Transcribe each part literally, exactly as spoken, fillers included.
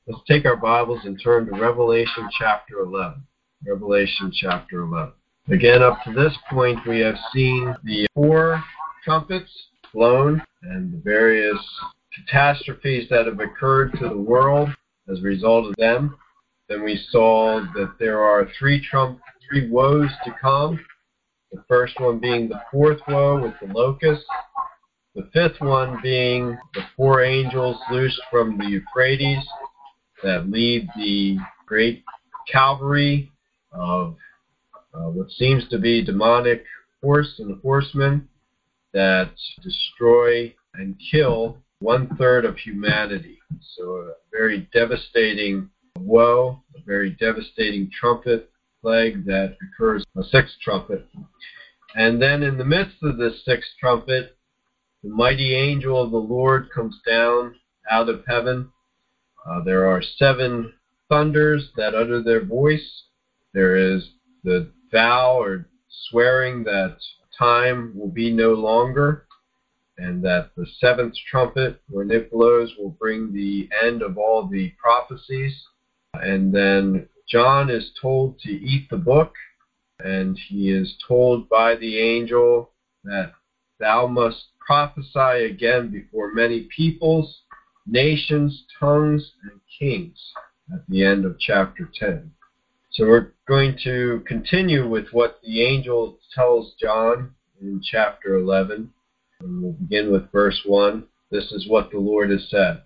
Let's take our Bibles and turn to Revelation chapter eleven. Revelation chapter eleven. Again, up to this point, we have seen the four trumpets blown and the various catastrophes that have occurred to the world as a result of them. Then we saw that there are three trump, three woes to come. The first one being the fourth woe with the locusts. The fifth one being the four angels loosed from the Euphrates that lead the great cavalry of uh, what seems to be demonic horse and horsemen that destroy and kill one-third of humanity. So a very devastating woe, a very devastating trumpet plague that occurs, a sixth trumpet. And then in the midst of this sixth trumpet, the mighty angel of the Lord comes down out of heaven. Uh, there are seven thunders that utter their voice. There is the vow or swearing that time will be no longer, and that the seventh trumpet, when it blows, will bring the end of all the prophecies. And then John is told to eat the book, and he is told by the angel that thou must prophesy again before many peoples, nations, tongues, and kings at the end of chapter ten. So we're going to continue with what the angel tells John in chapter eleven. And we'll begin with verse one. This is what the Lord has said.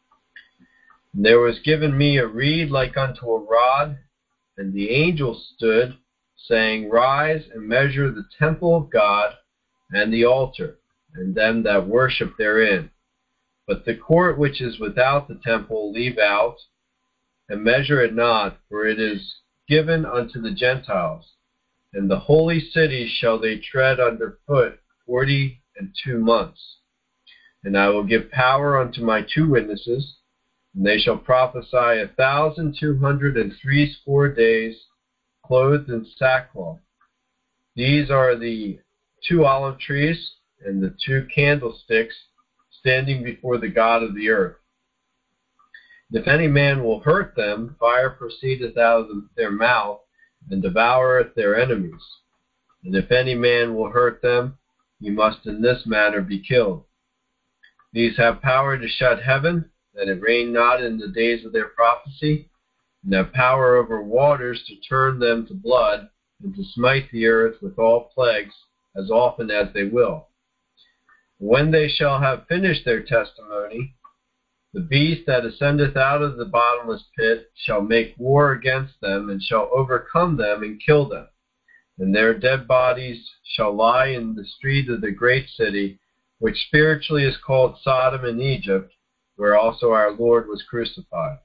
And there was given me a reed like unto a rod, and the angel stood, saying, Rise and measure the temple of God, and the altar, and them that worship therein. But the court which is without the temple leave out, and measure it not, for it is given unto the Gentiles. And the holy city shall they tread under foot forty and two months. And I will give power unto my two witnesses, and they shall prophesy a thousand two hundred and threescore days, clothed in sackcloth. These are the two olive trees and the two candlesticks standing before the God of the earth. If any man will hurt them, fire proceedeth out of their mouth, and devoureth their enemies. And if any man will hurt them, he must in this manner be killed. These have power to shut heaven, that it rain not in the days of their prophecy, and have power over waters to turn them to blood, and to smite the earth with all plagues, as often as they will. When they shall have finished their testimony, the beast that ascendeth out of the bottomless pit shall make war against them, and shall overcome them and kill them. And their dead bodies shall lie in the street of the great city, which spiritually is called Sodom and Egypt, where also our Lord was crucified.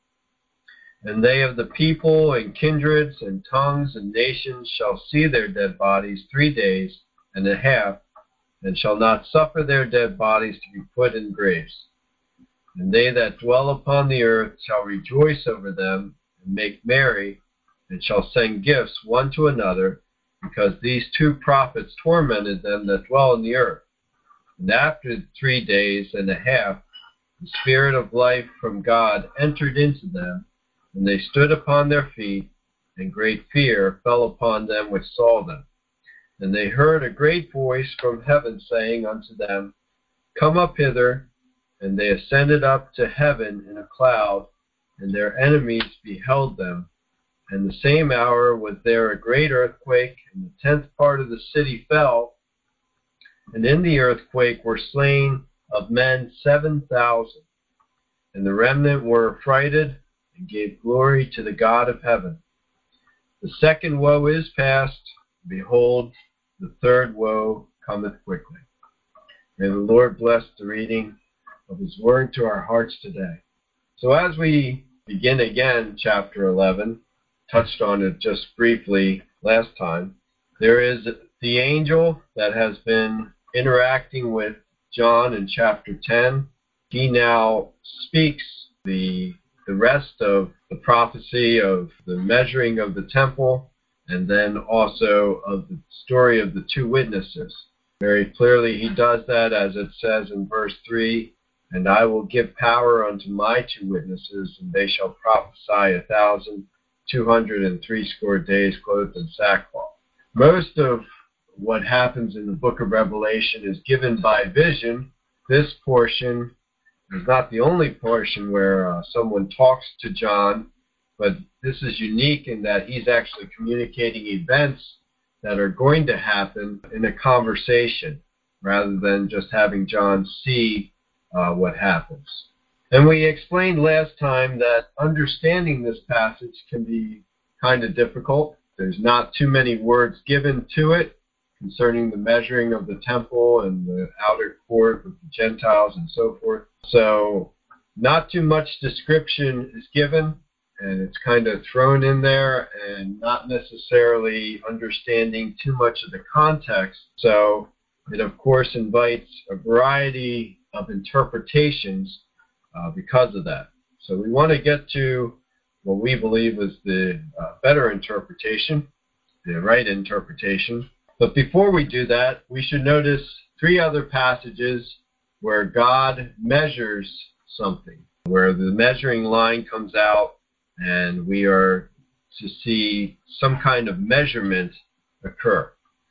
And they of the people and kindreds and tongues and nations shall see their dead bodies three days and a half, and shall not suffer their dead bodies to be put in graves. And they that dwell upon the earth shall rejoice over them, and make merry, and shall send gifts one to another, because these two prophets tormented them that dwell in the earth. And after three days and a half, the Spirit of life from God entered into them, and they stood upon their feet, and great fear fell upon them which saw them. And they heard a great voice from heaven saying unto them, Come up hither. And they ascended up to heaven in a cloud, and their enemies beheld them. And the same hour was there a great earthquake, and the tenth part of the city fell. And in the earthquake were slain of men seven thousand. And the remnant were affrighted, and gave glory to the God of heaven. The second woe is past. Behold, the third woe cometh quickly. May the Lord bless the reading of his word to our hearts today. So as we begin again chapter eleven, touched on it just briefly last time, there is the angel that has been interacting with John in chapter ten. He now speaks the the rest of the prophecy of the measuring of the temple, and then also of the story of the two witnesses. Very clearly he does that, as it says in verse three, And I will give power unto my two witnesses, and they shall prophesy a thousand two hundred and threescore days clothed in sackcloth. Most of what happens in the book of Revelation is given by vision. This portion is not the only portion where uh, someone talks to John, but this is unique in that he's actually communicating events that are going to happen in a conversation rather than just having John see uh, what happens. And we explained last time that understanding this passage can be kind of difficult. There's not too many words given to it concerning the measuring of the temple and the outer court with the Gentiles and so forth. So not too much description is given, and it's kind of thrown in there and not necessarily understanding too much of the context. So it, of course, invites a variety of interpretations uh, because of that. So we want to get to what we believe is the uh, better interpretation, the right interpretation. But before we do that, we should notice three other passages where God measures something, where the measuring line comes out and we are to see some kind of measurement occur.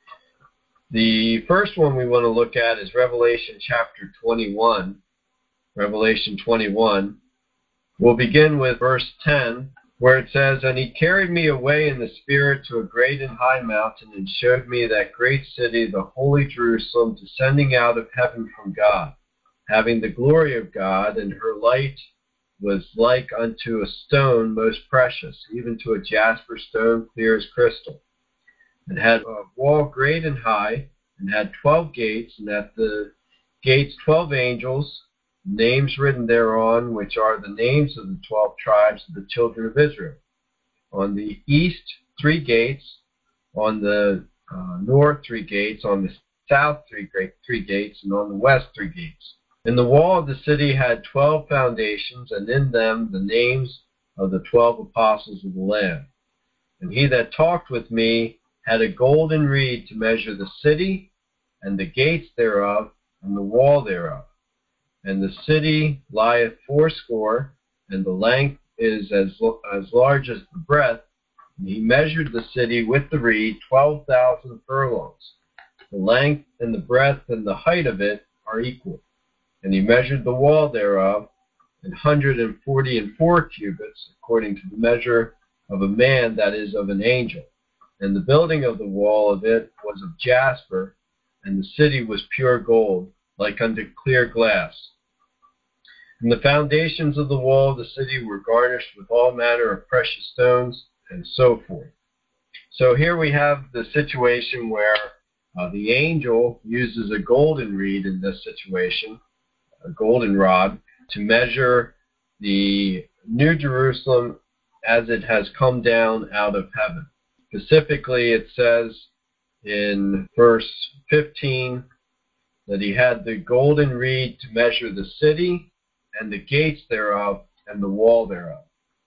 The first one we want to look at is Revelation chapter twenty-one. Revelation twenty-one. We'll begin with verse ten, where it says, "And he carried me away in the spirit to a great and high mountain, and showed me that great city, the holy Jerusalem, descending out of heaven from God, having the glory of God, and her light was like unto a stone most precious, even to a jasper stone clear as crystal, and had a wall great and high, and had twelve gates, and at the gates twelve angels, names written thereon, which are the names of the twelve tribes of the children of Israel. On the east, three gates. On the uh, north, three gates. On the south, three, great, three gates. And on the west, three gates. And the wall of the city had twelve foundations, and in them the names of the twelve apostles of the Lamb. And he that talked with me had a golden reed to measure the city, and the gates thereof, and the wall thereof. And the city lieth fourscore, and the length is as as large as the breadth. And he measured the city with the reed twelve thousand furlongs. The length and the breadth and the height of it are equal. And he measured the wall thereof an hundred and forty and four cubits, according to the measure of a man, that is, of an angel. And the building of the wall of it was of jasper, and the city was pure gold, like unto clear glass. And the foundations of the wall of the city were garnished with all manner of precious stones, and so forth. So here we have the situation where uh, the angel uses a golden reed in this situation, a golden rod, to measure the New Jerusalem as it has come down out of heaven. Specifically, it says in verse fifteen that he had the golden reed to measure the city, and the gates thereof, and the wall thereof.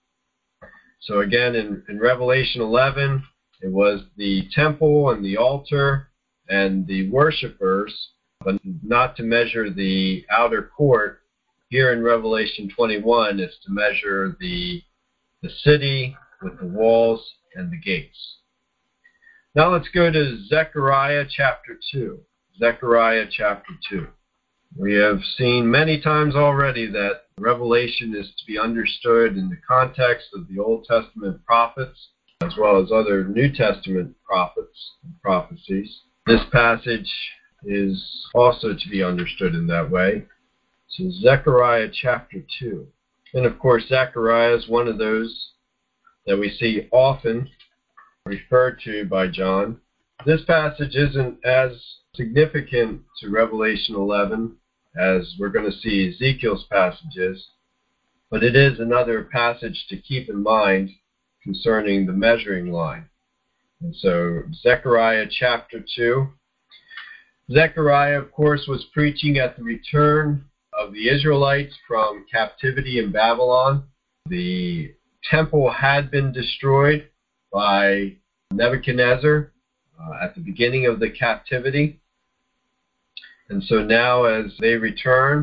So again, in, in Revelation eleven, it was the temple and the altar and the worshipers, but not to measure the outer court. Here in Revelation twenty-one, it's to measure the, the city with the walls and the gates. Now let's go to Zechariah chapter two. Zechariah chapter two. We have seen many times already that Revelation is to be understood in the context of the Old Testament prophets, as well as other New Testament prophets and prophecies. This passage is also to be understood in that way. So Zechariah chapter two. And of course, Zechariah is one of those that we see often referred to by John. This passage isn't as significant to Revelation eleven as we're going to see Ezekiel's passages, but it is another passage to keep in mind concerning the measuring line. And so Zechariah chapter two. Zechariah, of course, was preaching at the return of the Israelites from captivity in Babylon. The temple had been destroyed by Nebuchadnezzar uh, at the beginning of the captivity. And so now as they return,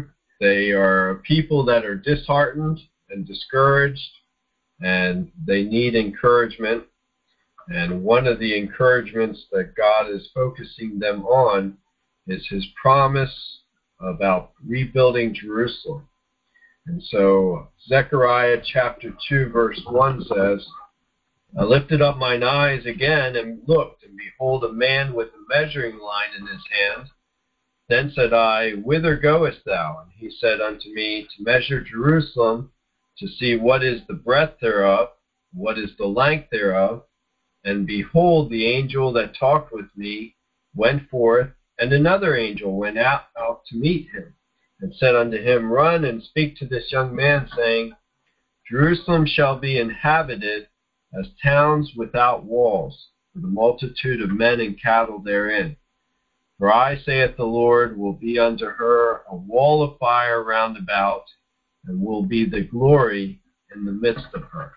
They are people that are disheartened and discouraged, and they need encouragement. And one of the encouragements that God is focusing them on is his promise about rebuilding Jerusalem. And so Zechariah chapter two verse one says, I lifted up mine eyes again and looked, and behold, a man with a measuring line in his hand. Then said I, Whither goest thou? And he said unto me, To measure Jerusalem, to see what is the breadth thereof, what is the length thereof. And behold, the angel that talked with me went forth, and another angel went out, out to meet him, and said unto him, Run and speak to this young man, saying, Jerusalem shall be inhabited as towns without walls, for the multitude of men and cattle therein. For I, saith the Lord, will be unto her a wall of fire round about, and will be the glory in the midst of her.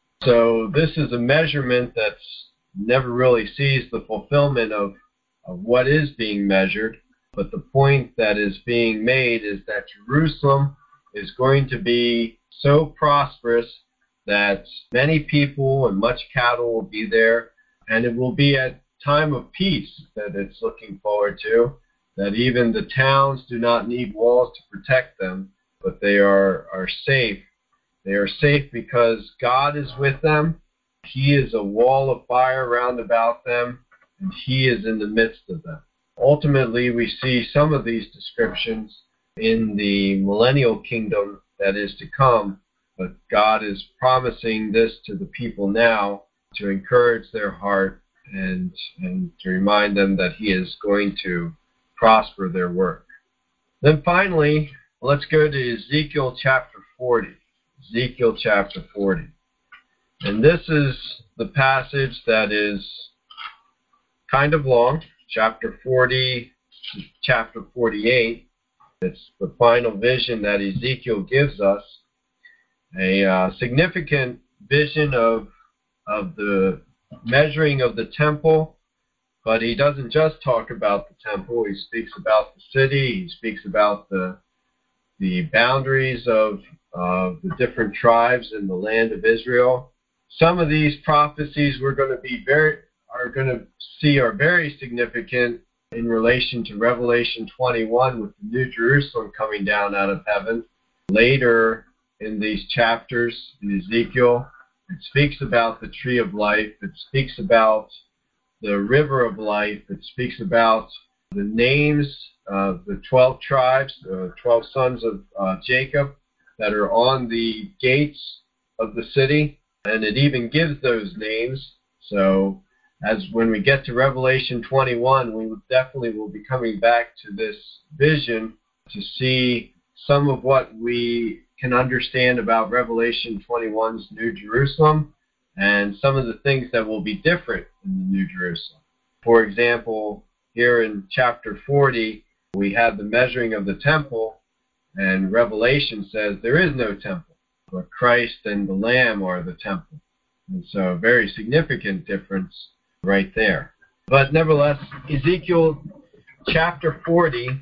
So this is a measurement that never really sees the fulfillment of, of what is being measured. But the point that is being made is that Jerusalem is going to be so prosperous that many people and much cattle will be there, and it will be a time of peace that it's looking forward to, that even the towns do not need walls to protect them, but they are, are safe. They are safe because God is with them. He is a wall of fire round about them, and he is in the midst of them. Ultimately, we see some of these descriptions in the millennial kingdom that is to come, but God is promising this to the people now to encourage their heart and, and to remind them that he is going to prosper their work. Then finally, let's go to Ezekiel chapter forty. Ezekiel chapter forty. And this is the passage that is kind of long, chapter forty to chapter forty-eight. It's the final vision that Ezekiel gives us, a uh, significant vision of, of the measuring of the temple. But he doesn't just talk about the temple. He speaks about the city. He speaks about the, the boundaries of of the different tribes in the land of Israel. Some of these prophecies we're going to be very are going to see are very significant in relation to Revelation twenty-one with the New Jerusalem coming down out of heaven. Later in these chapters in Ezekiel, it speaks about the tree of life. It speaks about the river of life. It speaks about the names of the twelve tribes, the twelve sons of uh, Jacob, that are on the gates of the city, and it even gives those names. So as when we get to Revelation twenty-one, we definitely will be coming back to this vision to see some of what we can understand about Revelation twenty-one's New Jerusalem and some of the things that will be different in the New Jerusalem. For example, here in chapter forty, we have the measuring of the temple, and Revelation says there is no temple, but Christ and the Lamb are the temple. And so a very significant difference right there. But nevertheless, Ezekiel chapter forty,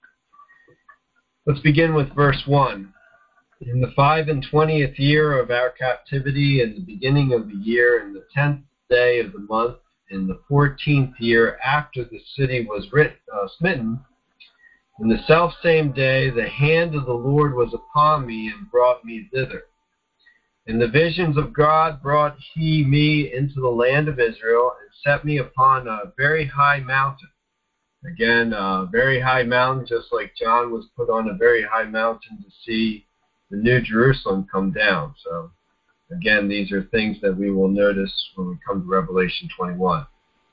let's begin with verse one. In the five and twentieth year of our captivity, in the beginning of the year, in the tenth day of the month, in the fourteenth year after the city was writ, uh, smitten, in the selfsame day, the hand of the Lord was upon me and brought me thither. In the visions of God brought he me into the land of Israel and set me upon a very high mountain. Again, a very high mountain, just like John was put on a very high mountain to see the New Jerusalem come down. So, again, these are things that we will notice when we come to Revelation twenty-one.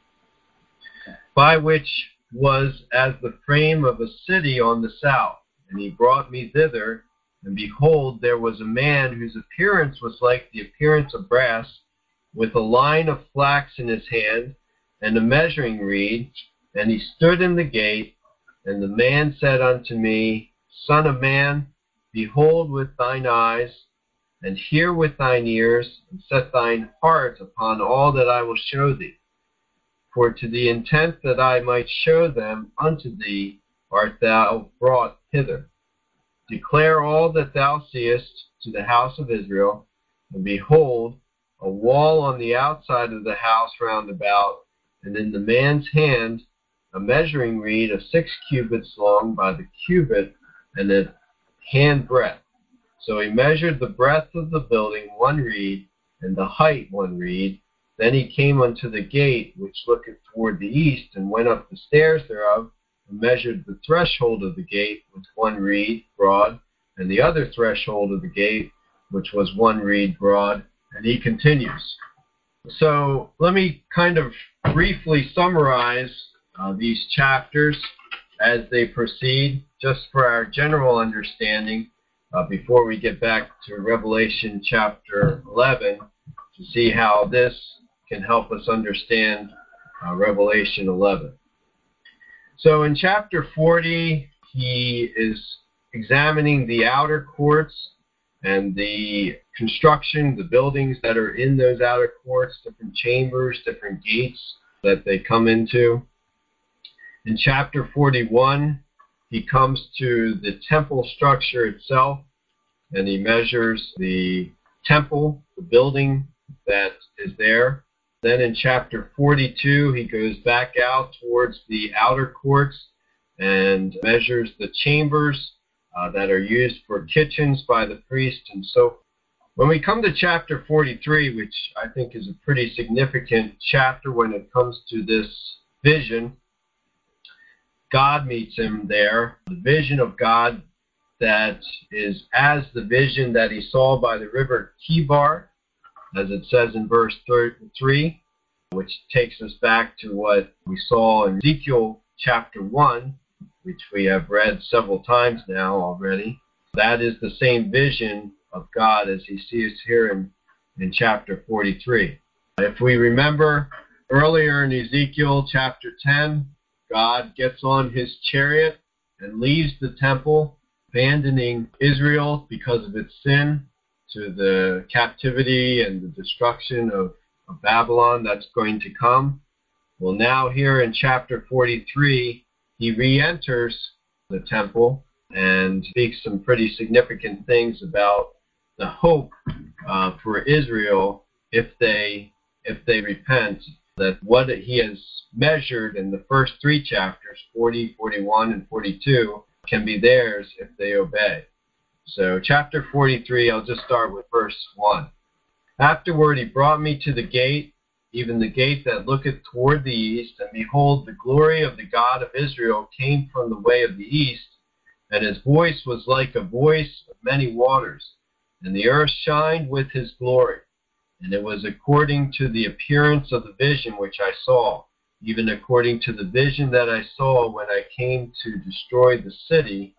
By which was as the frame of a city on the south. And he brought me thither, and behold, there was a man whose appearance was like the appearance of brass, with a line of flax in his hand, and a measuring reed. And he stood in the gate, and the man said unto me, Son of man, behold with thine eyes, and hear with thine ears, and set thine heart upon all that I will show thee. For to the intent that I might show them unto thee art thou brought hither. declare all that thou seest to the house of Israel, and behold, a wall on the outside of the house round about, and in the man's hand a measuring reed of six cubits long by the cubit and a hand breadth. So he measured the breadth of the building one reed, and the height one reed. Then he came unto the gate which looketh toward the east, and went up the stairs thereof, and measured the threshold of the gate with one reed broad, and the other threshold of the gate which was one reed broad. And he continues. So let me kind of briefly summarize uh, these chapters as they proceed, just for our general understanding, uh, before we get back to Revelation chapter eleven, to see how this can help us understand uh, Revelation eleven. So in chapter forty, he is examining the outer courts and the construction, the buildings that are in those outer courts, different chambers, different gates that they come into. In chapter forty-one, he comes to the temple structure itself, and he measures the temple, the building that is there. Then in chapter forty-two, he goes back out towards the outer courts and measures the chambers uh, that are used for kitchens by the priest and so forth. When we come to chapter forty-three, which I think is a pretty significant chapter when it comes to this vision, God meets him there. The vision of God that is as the vision that he saw by the river Kibar, as it says in verse thirty-three, which takes us back to what we saw in Ezekiel chapter one, which we have read several times now already. That is the same vision of God as he sees here in, in chapter forty-three. If we remember earlier in Ezekiel chapter ten, God gets on his chariot and leaves the temple, abandoning Israel because of its sin to the captivity and the destruction of, of Babylon that's going to come. Well, now here in chapter forty-three, he re-enters the temple and speaks some pretty significant things about the hope uh, for Israel if they if they repent, that what he has measured in the first three chapters, forty, forty-one, and forty-two, can be theirs if they obey. So chapter forty-three, I'll just start with verse one. Afterward he brought me to the gate, even the gate that looketh toward the east, and behold, the glory of the God of Israel came from the way of the east, and his voice was like a voice of many waters, and the earth shined with his glory. And it was according to the appearance of the vision which I saw, even according to the vision that I saw when I came to destroy the city.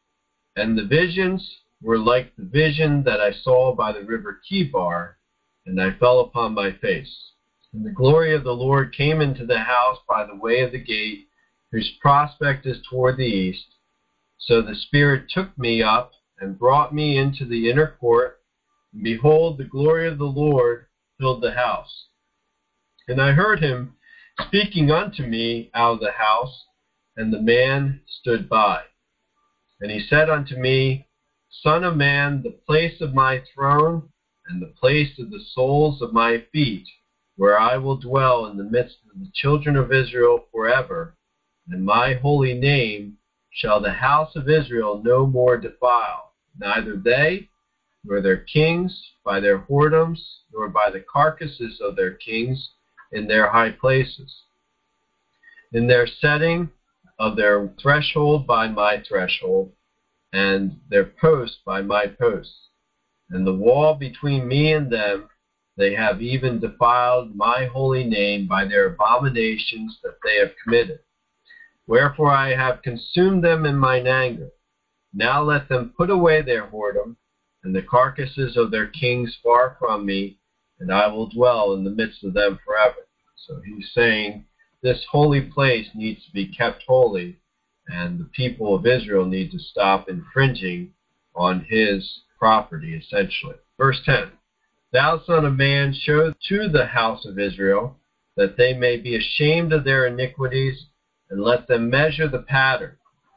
And the visions were like the vision that I saw by the river Kibar, and I fell upon my face. And the glory of the Lord came into the house by the way of the gate, whose prospect is toward the east. So the Spirit took me up and brought me into the inner court, and behold, the glory of the Lord filled the house. And I heard him speaking unto me out of the house, and the man stood by. And he said unto me, Son of man, the place of my throne, and the place of the soles of my feet, where I will dwell in the midst of the children of Israel forever, and my holy name shall the house of Israel no more defile, neither they, nor their kings, by their whoredoms, nor by the carcasses of their kings in their high places, in their setting of their threshold by my threshold, and their post by my post. And the wall between me and them, they have even defiled my holy name by their abominations that they have committed. Wherefore I have consumed them in mine anger. Now let them put away their whoredom, and the carcasses of their kings far from me, and I will dwell in the midst of them forever. So he's saying this holy place needs to be kept holy, and the people of Israel need to stop infringing on his property, essentially. Verse ten, Thou, son of man, show to the house of Israel, that they may be ashamed of their iniquities, and let them measure the pattern.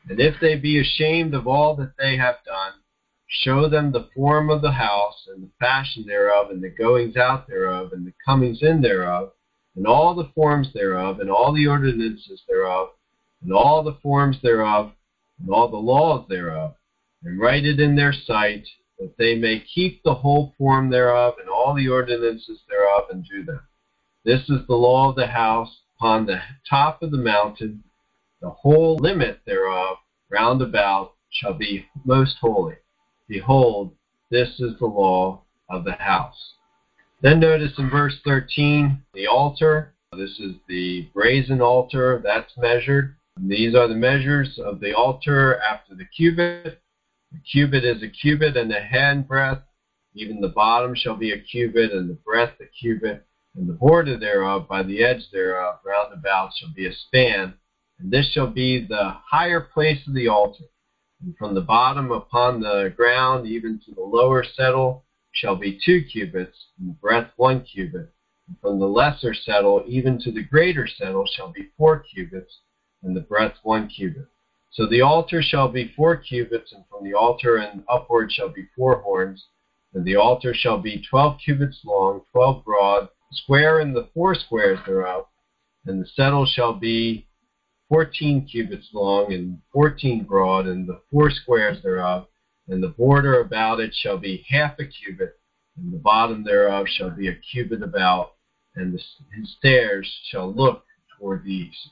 And if they be ashamed of all that they have done, show them the form of the house, and the fashion thereof, and the goings out thereof, and the comings in thereof, and all the forms thereof, and all the ordinances thereof, and all the forms thereof, and all the laws thereof, and write it in their sight, that they may keep the whole form thereof, and all the ordinances thereof, and do them. This is the law of the house upon the top of the mountain. The whole limit thereof round about shall be most holy. Behold, this is the law of the house. Then notice in verse thirteen, the altar. This is the brazen altar that's measured. And these are the measures of the altar after the cubit. The cubit is a cubit and a hand breadth. Even the bottom shall be a cubit, and the breadth a cubit. And the border thereof by the edge thereof round about shall be a span. And this shall be the higher place of the altar. And from the bottom upon the ground even to the lower settle shall be two cubits, and the breadth one cubit. And from the lesser settle even to the greater settle shall be four cubits, and the breadth one cubit. So the altar shall be four cubits, and from the altar and upward shall be four horns. And the altar shall be twelve cubits long, twelve broad, square in the four squares thereof. And the settle shall be fourteen cubits long, and fourteen broad, and the four squares thereof. And the border about it shall be half a cubit, and the bottom thereof shall be a cubit about, and the, his stairs shall look toward the east.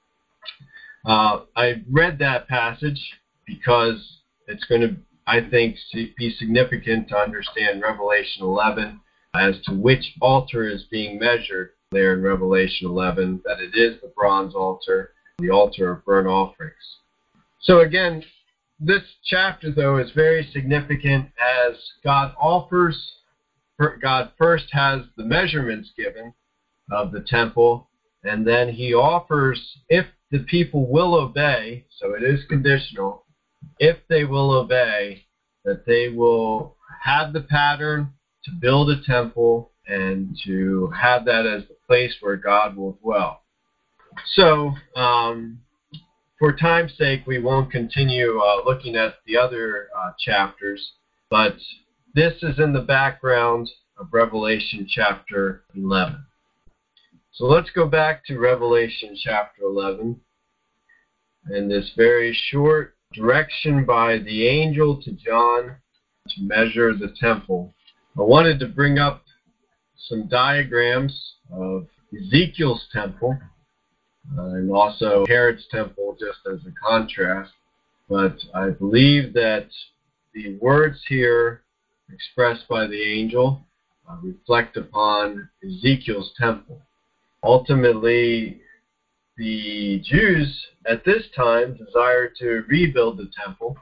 Uh, I read that passage because it's going to, I think, be significant to understand Revelation eleven as to which altar is being measured there in Revelation eleven, that it is the bronze altar, the altar of burnt offerings. So again, this chapter, though, is very significant as God offers, God first has the measurements given of the temple, and then he offers, if the people will obey, so it is conditional, if they will obey, that they will have the pattern to build a temple and to have that as the place where God will dwell. So, um, for time's sake, we won't continue uh, looking at the other uh, chapters, but this is in the background of Revelation chapter eleven. So let's go back to Revelation chapter eleven, and this very short direction by the angel to John to measure the temple. I wanted to bring up some diagrams of Ezekiel's temple, uh, and also Herod's temple, just as a contrast. But I believe that the words here expressed by the angel uh, reflect upon Ezekiel's temple. Ultimately, the Jews at this time desired to rebuild the temple,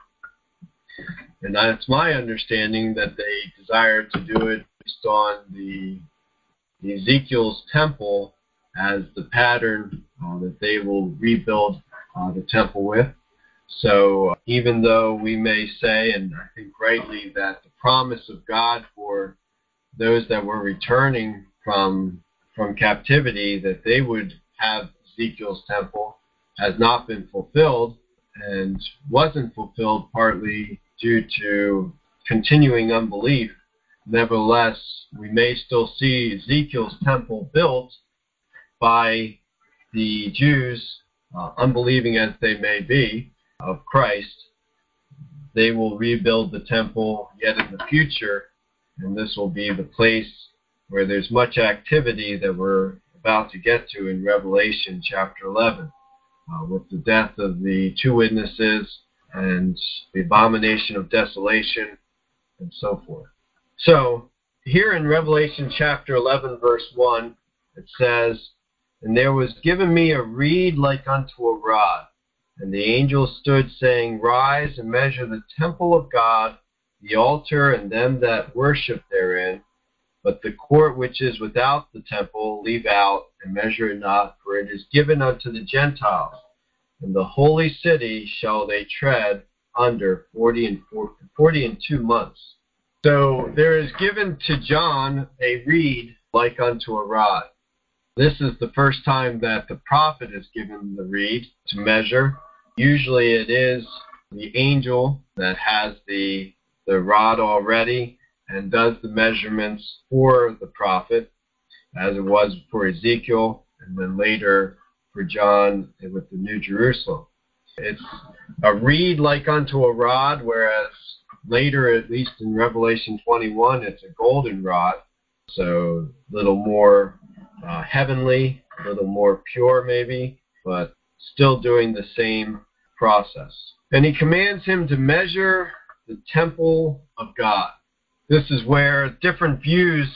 and that's my understanding that they desired to do it based on the Ezekiel's temple as the pattern uh, that they will rebuild uh, the temple with. So uh, even though we may say, and I think rightly, that the promise of God for those that were returning from from captivity, that they would have Ezekiel's temple, has not been fulfilled, and wasn't fulfilled partly due to continuing unbelief. Nevertheless, we may still see Ezekiel's temple built by the Jews, uh, unbelieving as they may be, of Christ. They will rebuild the temple yet in the future, and this will be the place where there's much activity that we're about to get to in Revelation chapter eleven, uh, with the death of the two witnesses and the abomination of desolation and so forth. So here in Revelation chapter eleven, verse one, it says, "And there was given me a reed like unto a rod, and the angel stood, saying, Rise and measure the temple of God, the altar, and them that worship therein. But the court which is without the temple leave out, and measure it not, for it is given unto the Gentiles. And the holy city shall they tread under forty and four, forty and two months." So there is given to John a reed like unto a rod. This is the first time that the prophet is given the reed to measure. Usually it is the angel that has the, the rod already and does the measurements for the prophet, as it was for Ezekiel, and then later for John with the New Jerusalem. It's a reed like unto a rod, whereas later, at least in Revelation twenty-one, it's a golden rod, so a little more uh, heavenly, a little more pure maybe, but still doing the same process. And he commands him to measure the temple of God. This is where different views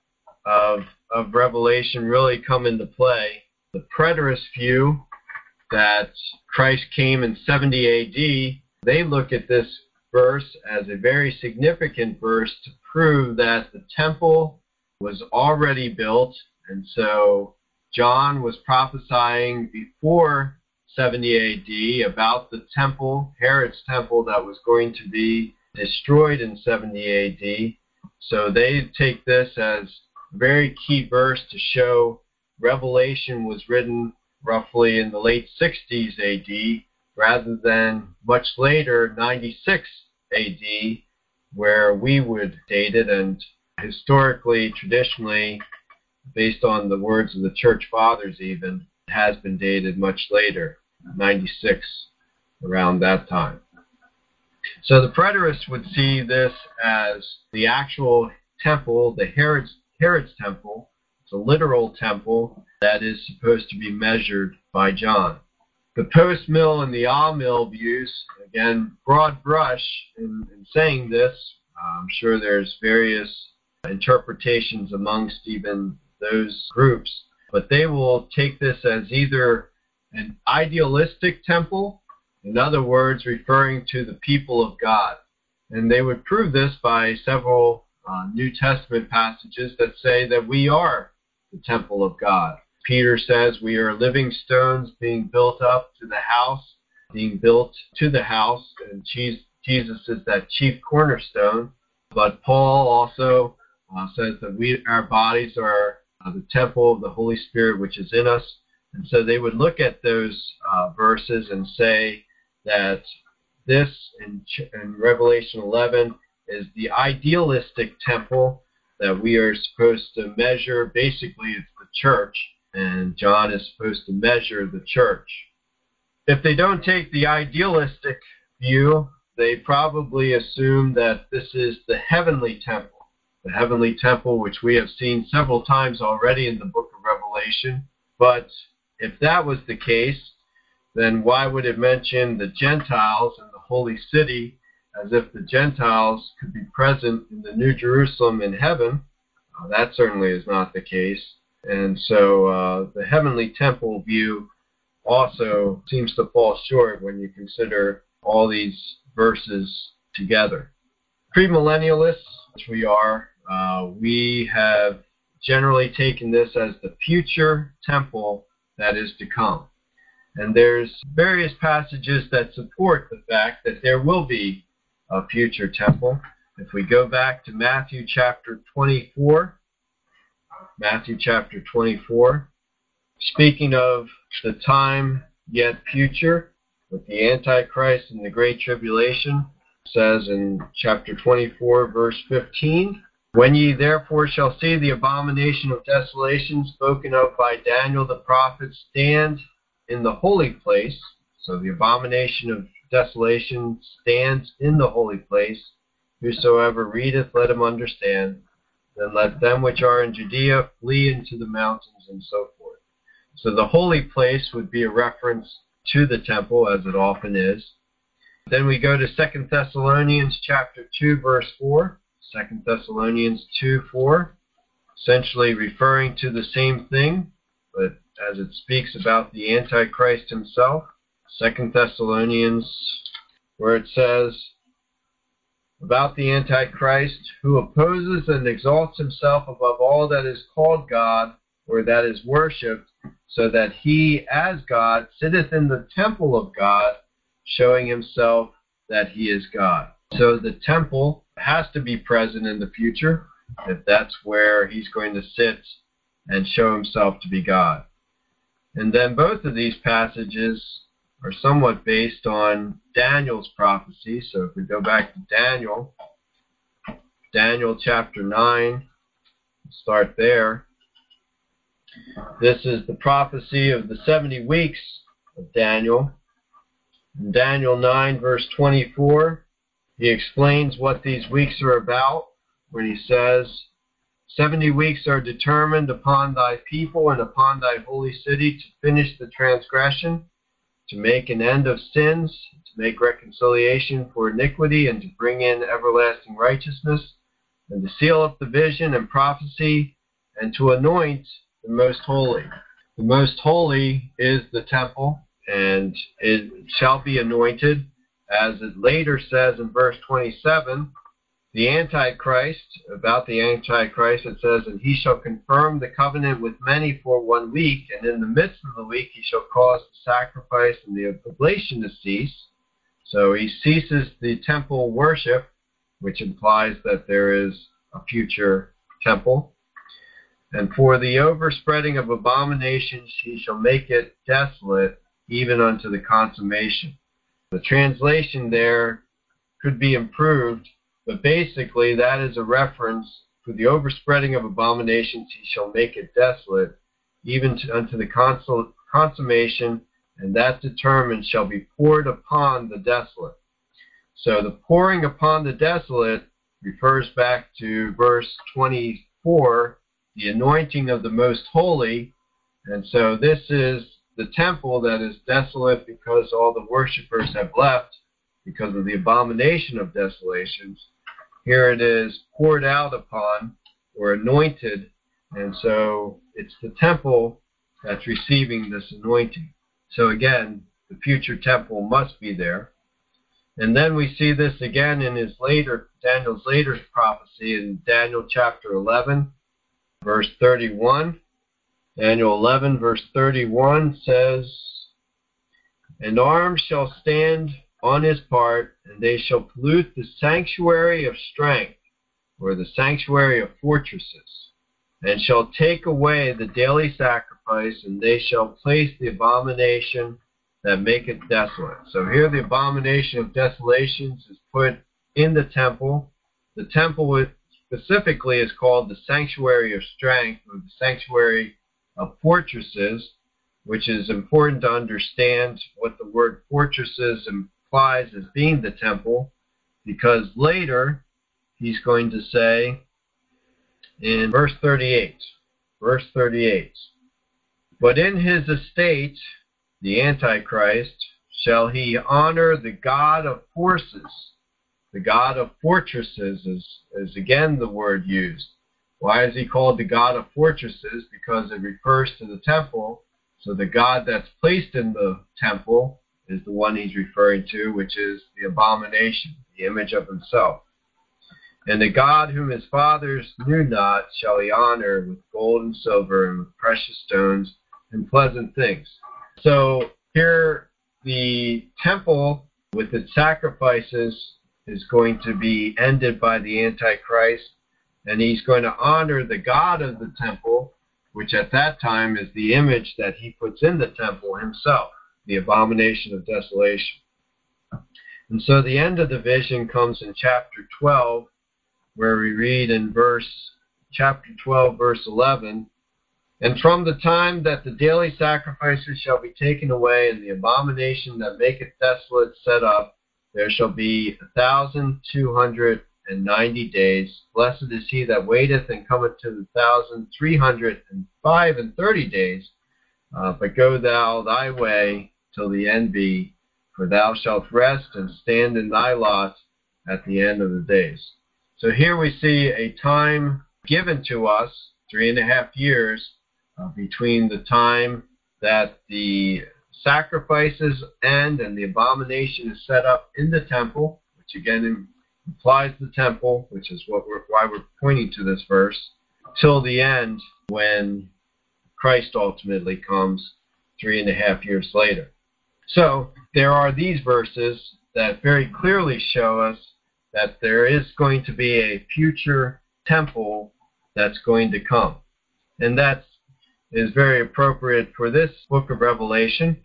of, of Revelation really come into play. The preterist view that Christ came in seventy A D, they look at this verse as a very significant verse to prove that the temple was already built, and so John was prophesying before seventy A D about the temple, Herod's temple, that was going to be destroyed in seventy A D. So they take this as a very key verse to show Revelation was written roughly in the late sixties A D rather than much later, ninety-six A D, where we would date it, and historically, traditionally, based on the words of the church fathers even, it has been dated much later, ninety-six, around that time. So the preterists would see this as the actual temple, the Herod's, Herod's temple. It's a literal temple that is supposed to be measured by John. The post-mill and the ah-mill views, again, broad brush in, in saying this. I'm sure there's various interpretations amongst even those groups, but they will take this as either an idealistic temple, in other words, referring to the people of God. And they would prove this by several uh, New Testament passages that say that we are the temple of God. Peter says we are living stones being built up to the house, being built to the house, and Jesus is that chief cornerstone. But Paul also uh, says that we, our bodies are uh, the temple of the Holy Spirit which is in us. And so they would look at those uh, verses and say that this in, in Revelation eleven is the idealistic temple that we are supposed to measure. Basically, it's the church, and John is supposed to measure the church. If they don't take the idealistic view, they probably assume that this is the heavenly temple, the heavenly temple which we have seen several times already in the book of Revelation. But if that was the case, then why would it mention the Gentiles and the holy city as if the Gentiles could be present in the New Jerusalem in heaven? Uh, that certainly is not the case. And so uh, the heavenly temple view also seems to fall short when you consider all these verses together. Premillennialists, which we are, uh, we have generally taken this as the future temple that is to come. And there's various passages that support the fact that there will be a future temple. If we go back to Matthew chapter twenty-four, Matthew chapter twenty-four, speaking of the time yet future with the Antichrist and the Great Tribulation, says in chapter twenty-four, verse fifteen, "When ye therefore shall see the abomination of desolation spoken of by Daniel the prophet stand in the holy place," so the abomination of desolation stands in the holy place, "whosoever readeth, let him understand. Then let them which are in Judea flee into the mountains," and so forth. So the holy place would be a reference to the temple, as it often is. Then we go to Second Thessalonians chapter two, verse four. Second Thessalonians two, four, essentially referring to the same thing, but as it speaks about the Antichrist himself. Second Thessalonians, where it says about the Antichrist, "who opposes and exalts himself above all that is called God, or that is worshipped, so that he, as God, sitteth in the temple of God, showing himself that he is God." So the temple has to be present in the future, if that's where he's going to sit and show himself to be God. And then both of these passages are somewhat based on Daniel's prophecy. So if we go back to Daniel, Daniel chapter nine, start there. This is the prophecy of the seventy weeks of Daniel. In Daniel nine, verse twenty-four, he explains what these weeks are about when he says, seventy weeks are determined upon thy people and upon thy holy city to finish the transgression, to make an end of sins, to make reconciliation for iniquity, and to bring in everlasting righteousness, and to seal up the vision and prophecy, and to anoint the most holy. The most holy is the temple, and it shall be anointed, as it later says in verse twenty-seven, the Antichrist, about the Antichrist, it says, and he shall confirm the covenant with many for one week, and in the midst of the week he shall cause the sacrifice and the oblation to cease. So he ceases the temple worship, which implies that there is a future temple. And for the overspreading of abominations he shall make it desolate, even unto the consummation. The translation there could be improved, but basically that is a reference to the overspreading of abominations he shall make it desolate, even to, unto the consul, consummation, and that determined shall be poured upon the desolate. So the pouring upon the desolate refers back to verse twenty-four, the anointing of the most holy, and so this is the temple that is desolate because all the worshipers have left because of the abomination of desolations. Here it is poured out upon or anointed, and so it's the temple that's receiving this anointing. So again, the future temple must be there. And then we see this again in his later, Daniel's later prophecy in Daniel chapter eleven, verse thirty-one. Daniel eleven, verse thirty-one says, an arm shall stand on his part, and they shall pollute the sanctuary of strength, or the sanctuary of fortresses, and shall take away the daily sacrifice, and they shall place the abomination that maketh desolate. So here the abomination of desolations is put in the temple. The temple specifically is called the sanctuary of strength, or the sanctuary of fortresses, which is important to understand what the word fortresses implies as being the temple, because later he's going to say in verse thirty-eight, verse thirty-eight, but in his estate, the Antichrist, shall he honor the God of forces. The God of fortresses is, is again the word used. Why is he called the God of fortresses? Because it refers to the temple. So the God that's placed in the temple is the one he's referring to, which is the abomination, the image of himself. And the God whom his fathers knew not shall he honor with gold and silver and with precious stones and pleasant things. So here the temple with its sacrifices is going to be ended by the Antichrist, and he's going to honor the God of the temple, which at that time is the image that he puts in the temple himself, the abomination of desolation. And so the end of the vision comes in chapter twelve, where we read in verse chapter twelve, verse eleven, and from the time that the daily sacrifices shall be taken away, and the abomination that maketh desolate set up, there shall be a thousand two hundred and ninety days. Blessed is he that waiteth and cometh to the thousand three hundred and five and thirty days. Uh, but go thou thy way till the end be, for thou shalt rest and stand in thy lot at the end of the days. So here we see a time given to us, three and a half years, uh, between the time that the sacrifices end and the abomination is set up in the temple, which again implies the temple, which is what we're, why we're pointing to this verse, till the end when Christ ultimately comes three and a half years later. So there are these verses that very clearly show us that there is going to be a future temple that's going to come. And that is very appropriate for this book of Revelation.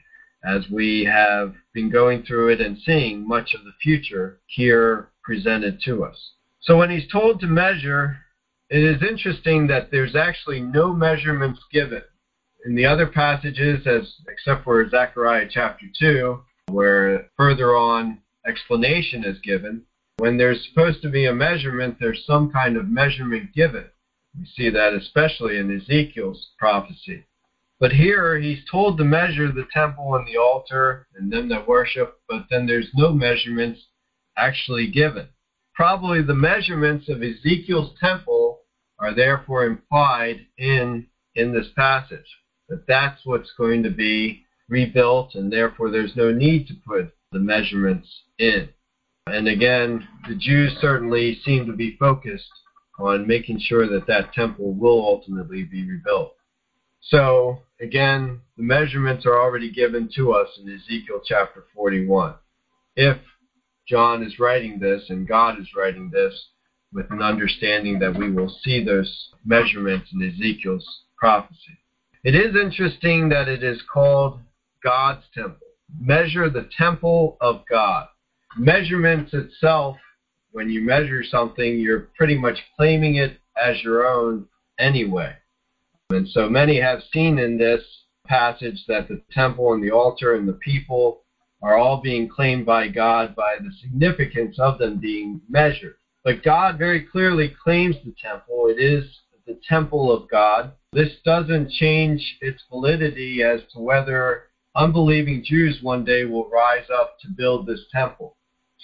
as we have been going through it and seeing much of the future here presented to us. So when he's told to measure, it is interesting that there's actually no measurements given. In the other passages, as except for Zechariah chapter two, where further on explanation is given, when there's supposed to be a measurement, there's some kind of measurement given. We see that especially in Ezekiel's prophecy. But here he's told to measure the temple and the altar and them that worship, but then there's no measurements actually given. Probably the measurements of Ezekiel's temple are therefore implied in, in this passage, that that's what's going to be rebuilt, and therefore there's no need to put the measurements in. And again, the Jews certainly seem to be focused on making sure that that temple will ultimately be rebuilt. So, again, the measurements are already given to us in Ezekiel chapter forty-one. If John is writing this and God is writing this with an understanding that we will see those measurements in Ezekiel's prophecy. It is interesting that it is called God's temple. Measure the temple of God. Measurements itself, when you measure something, you're pretty much claiming it as your own anyway. And so many have seen in this passage that the temple and the altar and the people are all being claimed by God by the significance of them being measured. But God very clearly claims the temple. It is the temple of God. This doesn't change its validity as to whether unbelieving Jews one day will rise up to build this temple.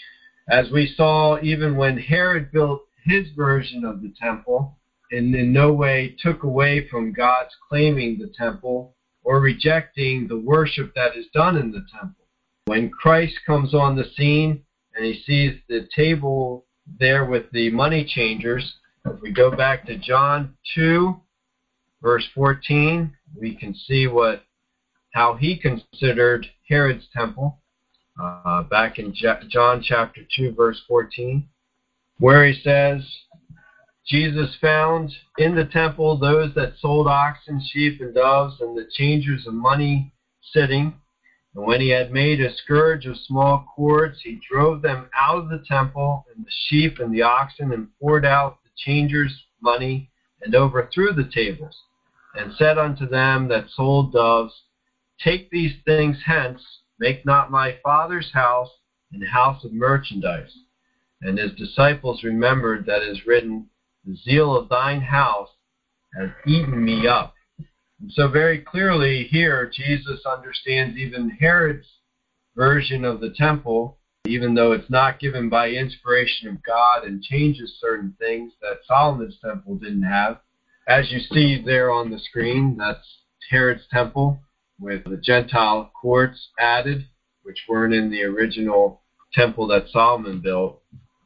As we saw, even when Herod built his version of the temple, and in no way took away from God's claiming the temple or rejecting the worship that is done in the temple. When Christ comes on the scene and he sees the table there with the money changers, if we go back to John two, verse fourteen, we can see what how he considered Herod's temple. Uh, back in John chapter two, verse fourteen, where he says, Jesus found in the temple those that sold oxen, sheep, and doves, and the changers of money sitting. And when he had made a scourge of small cords, he drove them out of the temple, and the sheep and the oxen, and poured out the changers' money, and overthrew the tables, and said unto them that sold doves, Take these things hence, make not my Father's house an house of merchandise. And his disciples remembered that it is written, The zeal of thine house has eaten me up. And so very clearly here, Jesus understands even Herod's version of the temple, even though it's not given by inspiration of God and changes certain things that Solomon's temple didn't have. As you see there on the screen, that's Herod's temple with the Gentile courts added, which weren't in the original temple that Solomon built.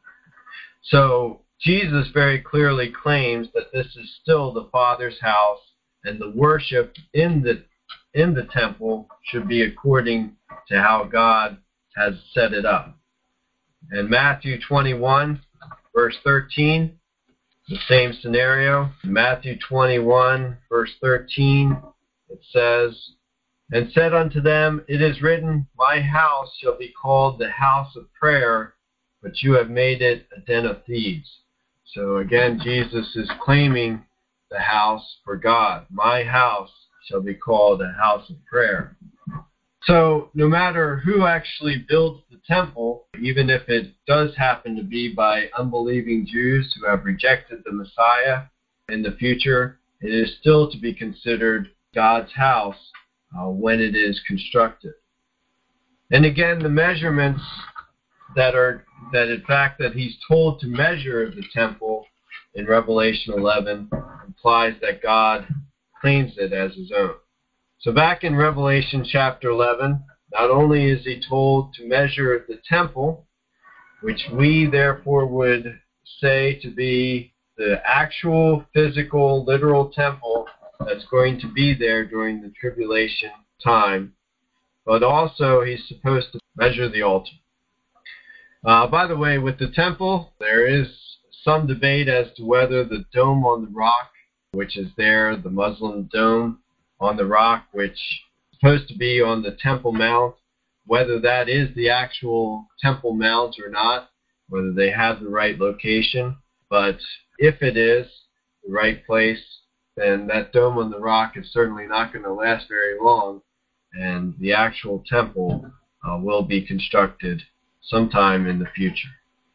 So Jesus very clearly claims that this is still the Father's house, and the worship in the in the temple should be according to how God has set it up. In Matthew twenty-one, verse thirteen, the same scenario. In Matthew twenty-one, verse thirteen, it says, And said unto them, It is written, My house shall be called the house of prayer, but you have made it a den of thieves. So again, Jesus is claiming the house for God. My house shall be called a house of prayer. So no matter who actually builds the temple, even if it does happen to be by unbelieving Jews who have rejected the Messiah in the future, it is still to be considered God's house uh, when it is constructed. And again, the measurements that are that in fact that he's told to measure the temple in Revelation eleven implies that God claims it as his own. So back in Revelation chapter eleven, not only is he told to measure the temple, which we therefore would say to be the actual physical literal temple that's going to be there during the tribulation time, but also he's supposed to measure the altar. Uh, by the way, with the temple, there is some debate as to whether the dome on the rock, which is there, the Muslim dome on the rock, which supposed to be on the Temple Mount. Whether that is the actual Temple Mount or not, whether they have the right location, but if it is the right place, then that Dome on the Rock is certainly not going to last very long, and the actual temple uh, will be constructed sometime in the future.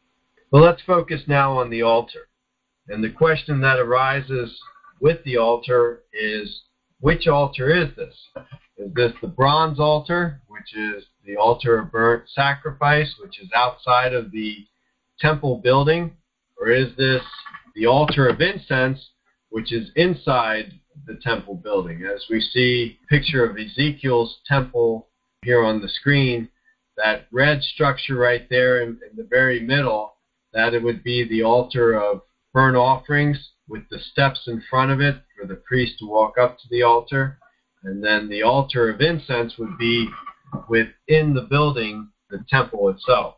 But let's focus now on the altar. And the question that arises with the altar is, which altar is this? Is this the bronze altar, which is the altar of burnt sacrifice, which is outside of the temple building? Or is this the altar of incense, which is inside the temple building? As we see a picture of Ezekiel's temple here on the screen, that red structure right there in, in the very middle, that it would be the altar of burnt offerings with the steps in front of it for the priest to walk up to the altar. And then the altar of incense would be within the building, the temple itself.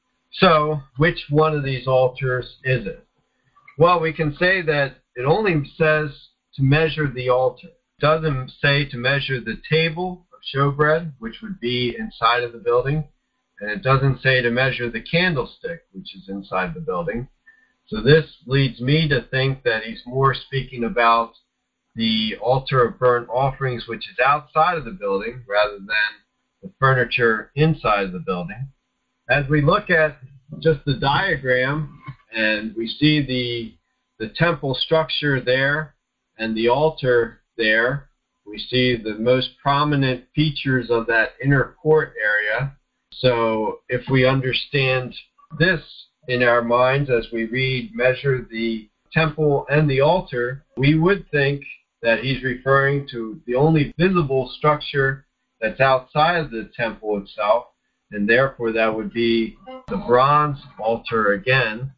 So, which one of these altars is it? Well, we can say that it only says to measure the altar. It doesn't say to measure the table of showbread, which would be inside of the building. And it doesn't say to measure the candlestick, which is inside the building. So this leads me to think that he's more speaking about the altar of burnt offerings, which is outside of the building, rather than the furniture inside of the building. As we look at just the diagram, and we see the, the temple structure there and the altar there, we see the most prominent features of that inner court area. So if we understand this in our minds as we read, measure the temple and the altar, we would think that he's referring to the only visible structure that's outside of the temple itself, and therefore that would be the bronze altar again.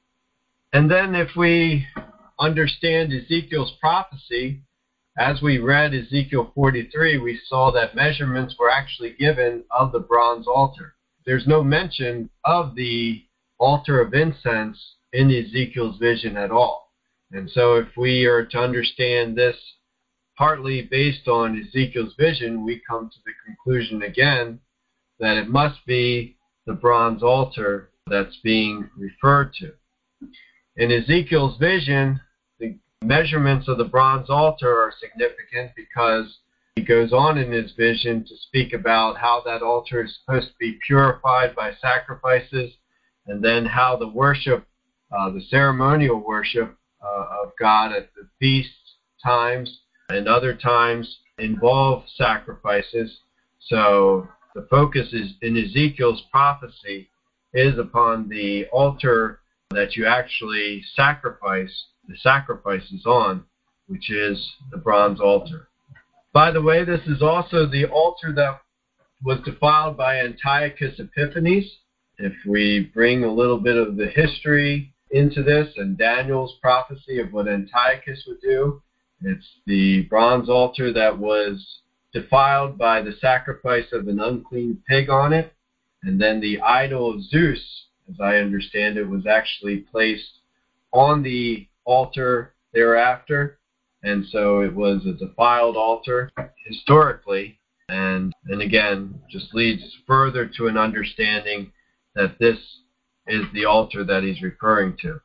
And then if we understand Ezekiel's prophecy, as we read Ezekiel forty-three, we saw that measurements were actually given of the bronze altar. There's no mention of the altar of incense in Ezekiel's vision at all. And so if we are to understand this partly based on Ezekiel's vision, we come to the conclusion again that it must be the bronze altar that's being referred to. In Ezekiel's vision, the measurements of the bronze altar are significant because he goes on in his vision to speak about how that altar is supposed to be purified by sacrifices, and then how the worship, uh, the ceremonial worship uh, of God at the feast times and other times involve sacrifices. So the focus is in Ezekiel's prophecy is upon the altar that you actually sacrifice the sacrifices on, which is the bronze altar. By the way, this is also the altar that was defiled by Antiochus Epiphanes. If we bring a little bit of the history into this and Daniel's prophecy of what Antiochus would do, it's the bronze altar that was defiled by the sacrifice of an unclean pig on it, and then the idol of Zeus, as I understand it, was actually placed on the altar thereafter, and so it was a defiled altar historically, and, and again, just leads further to an understanding that this is the altar that he's referring to.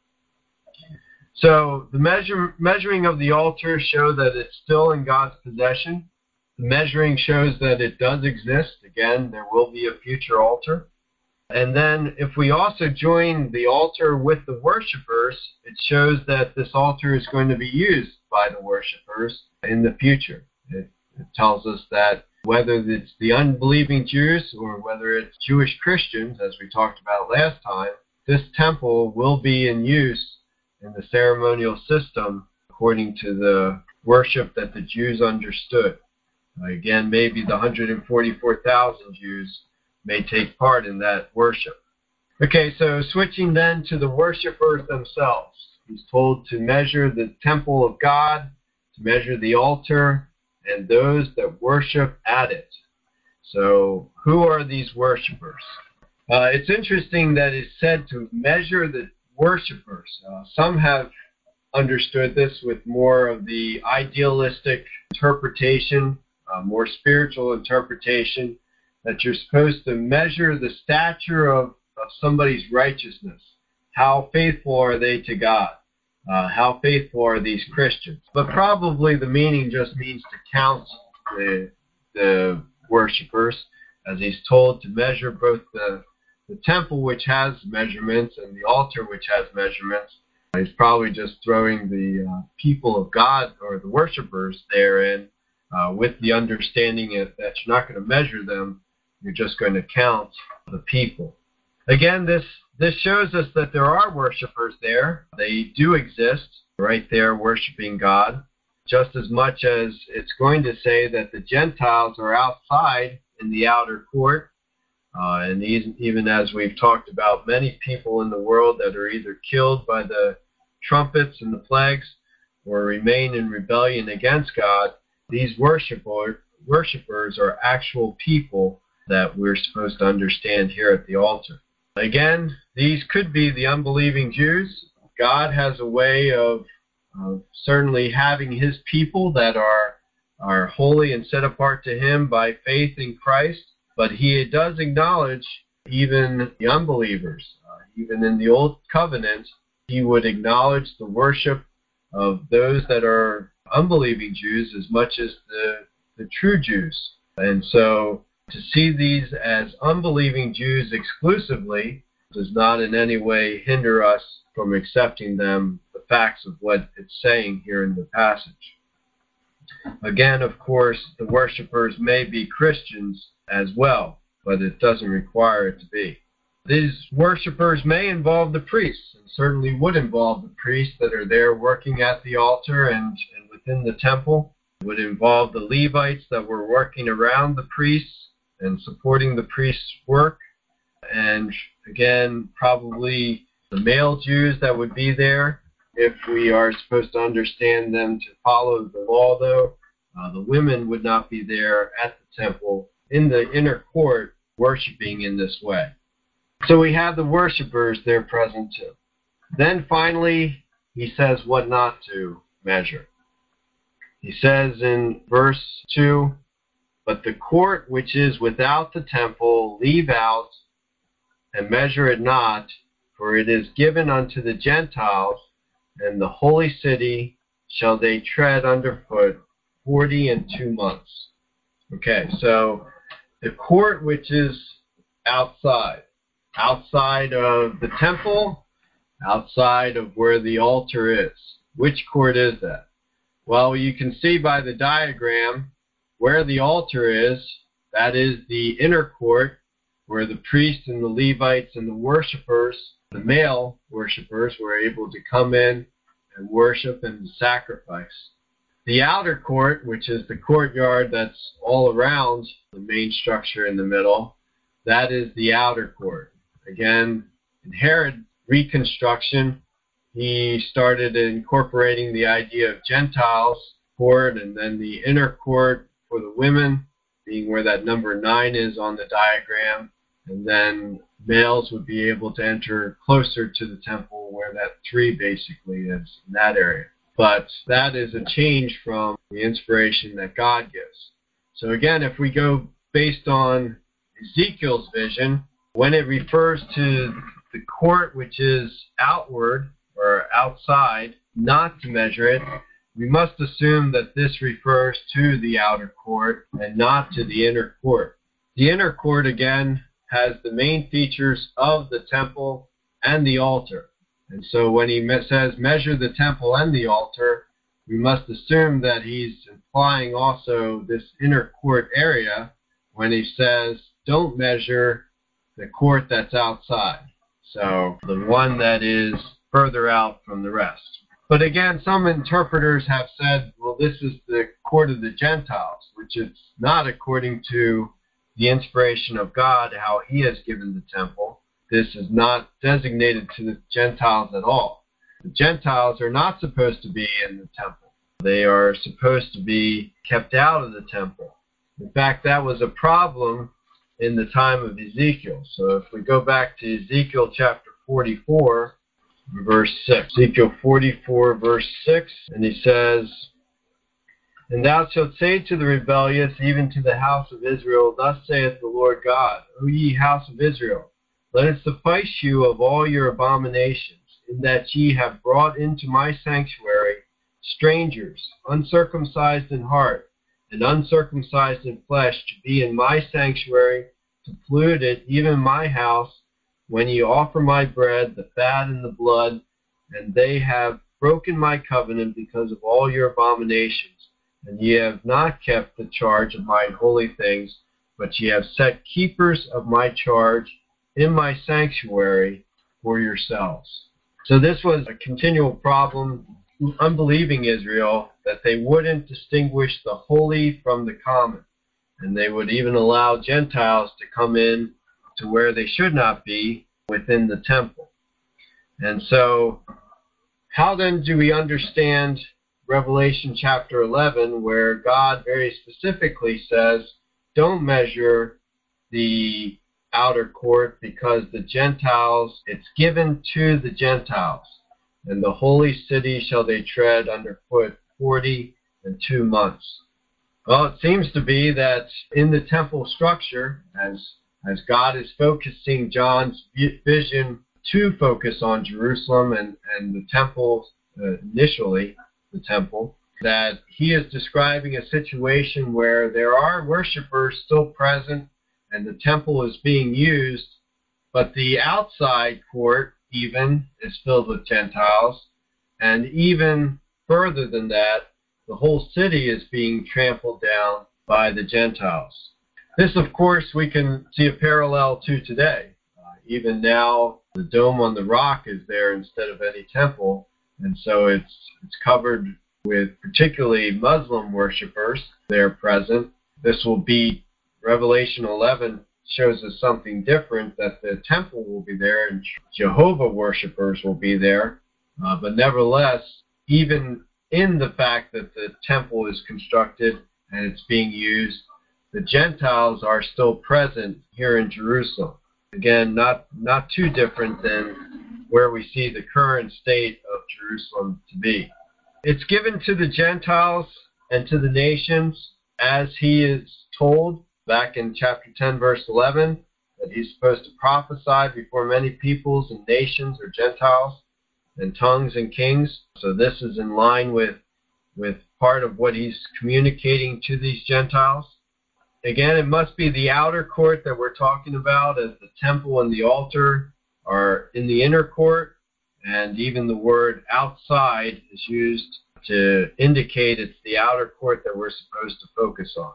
So the measure, measuring of the altar show that it's still in God's possession. The measuring shows that it does exist. Again, there will be a future altar. And then if we also join the altar with the worshipers, it shows that this altar is going to be used by the worshipers in the future. It, it tells us that whether it's the unbelieving Jews or whether it's Jewish Christians, as we talked about last time, this temple will be in use in the ceremonial system according to the worship that the Jews understood. Again, maybe the one hundred forty-four thousand Jews may take part in that worship. Okay, so switching then to the worshipers themselves. He's told to measure the temple of God, to measure the altar, and those that worship at it. So who are these worshipers? Uh, it's interesting that it's said to measure the worshipers. Uh, some have understood this with more of the idealistic interpretation a more spiritual interpretation, that you're supposed to measure the stature of, of somebody's righteousness. How faithful are they to God? Uh, how faithful are these Christians? But probably the meaning just means to count the, the worshipers, as he's told to measure both the, the temple, which has measurements, and the altar, which has measurements. He's probably just throwing the uh, people of God, or the worshipers, therein, uh, with the understanding that you're not going to measure them, you're just going to count the people. Again, this this shows us that there are worshipers there. They do exist right there worshiping God, just as much as it's going to say that the Gentiles are outside in the outer court. Uh, and these, even as we've talked about, many people in the world that are either killed by the trumpets and the plagues or remain in rebellion against God, these worshiper, worshipers are actual people that we're supposed to understand here at the altar. Again, these could be the unbelieving Jews. God has a way of, of certainly having his people that are, are holy and set apart to him by faith in Christ. But he does acknowledge even the unbelievers. Uh, even in the Old Covenant, he would acknowledge the worship of those that are unbelieving Jews as much as the, the true Jews. And so to see these as unbelieving Jews exclusively does not in any way hinder us from accepting them, the facts of what it's saying here in the passage. Again, of course, the worshipers may be Christians as well, but it doesn't require it to be. These worshipers may involve the priests, and certainly would involve the priests that are there working at the altar and, and within the temple. It would involve the Levites that were working around the priests and supporting the priests' work. And again, probably the male Jews that would be there, if we are supposed to understand them to follow the law, though. Uh, the women would not be there at the temple in the inner court worshiping in this way. So we have the worshipers there present too. Then finally, he says what not to measure. He says in verse two, "But the court which is without the temple leave out, and measure it not, for it is given unto the Gentiles, and the holy city shall they tread underfoot forty and two months." Okay, so the court which is outside, outside of the temple, outside of where the altar is. Which court is that? Well, you can see by the diagram where the altar is. That is the inner court, where the priests and the Levites and the worshipers, the male worshipers, were able to come in and worship and sacrifice. The outer court, which is the courtyard that's all around the main structure in the middle, that is the outer court. Again, in Herod's reconstruction, he started incorporating the idea of Gentiles court, and then the inner court for the women, being where that number nine is on the diagram, and then males would be able to enter closer to the temple where that three basically is, in that area. But that is a change from the inspiration that God gives. So again, if we go based on Ezekiel's vision, when it refers to the court which is outward or outside, not to measure it, we must assume that this refers to the outer court and not to the inner court. The inner court, again, has the main features of the temple and the altar. And so when he says measure the temple and the altar, we must assume that he's implying also this inner court area when he says don't measure the court that's outside. So the one that is further out from the rest. But again, some interpreters have said, well, this is the court of the Gentiles, which is not according to the inspiration of God, how he has given the temple. This is not designated to the Gentiles at all. The Gentiles are not supposed to be in the temple. They are supposed to be kept out of the temple. In fact, that was a problem in the time of Ezekiel. So if we go back to Ezekiel chapter forty-four, verse six. Ezekiel forty-four, verse six, and he says, And thou shalt say to the rebellious, even to the house of Israel, Thus saith the Lord God, O ye house of Israel, let it suffice you of all your abominations, in that ye have brought into my sanctuary strangers, uncircumcised in heart, and uncircumcised in flesh, to be in my sanctuary, to pollute it, even my house, when ye offer my bread, the fat and the blood, and they have broken my covenant because of all your abominations. And ye have not kept the charge of mine holy things, but ye have set keepers of my charge in my sanctuary for yourselves. So this was a continual problem, unbelieving Israel, that they wouldn't distinguish the holy from the common. And they would even allow Gentiles to come in to where they should not be within the temple. And so, how then do we understand Revelation chapter eleven, where God very specifically says, don't measure the outer court because the Gentiles, it's given to the Gentiles, and the holy city shall they tread underfoot forty and two months. Well, it seems to be that in the temple structure, as as God is focusing John's vision to focus on Jerusalem and, and the temple, uh, initially the temple, that he is describing a situation where there are worshipers still present and the temple is being used, but the outside court even is filled with Gentiles, and even further than that, the whole city is being trampled down by the Gentiles. This, of course, we can see a parallel to today. Uh, even now, the Dome on the Rock is there instead of any temple, and so it's it's covered with particularly Muslim worshipers. They're present. This will be, Revelation eleven shows us something different, that the temple will be there and Jehovah worshipers will be there. Uh, but nevertheless, even in the fact that the temple is constructed and it's being used, the Gentiles are still present here in Jerusalem. Again, not, not too different than where we see the current state of Jerusalem to be. It's given to the Gentiles and to the nations, as he is told back in chapter ten, verse eleven, that he's supposed to prophesy before many peoples and nations, or Gentiles, and tongues and kings. So this is in line with, with part of what he's communicating to these Gentiles. Again, it must be the outer court that we're talking about, as the temple and the altar are in the inner court, and even the word outside is used to indicate it's the outer court that we're supposed to focus on.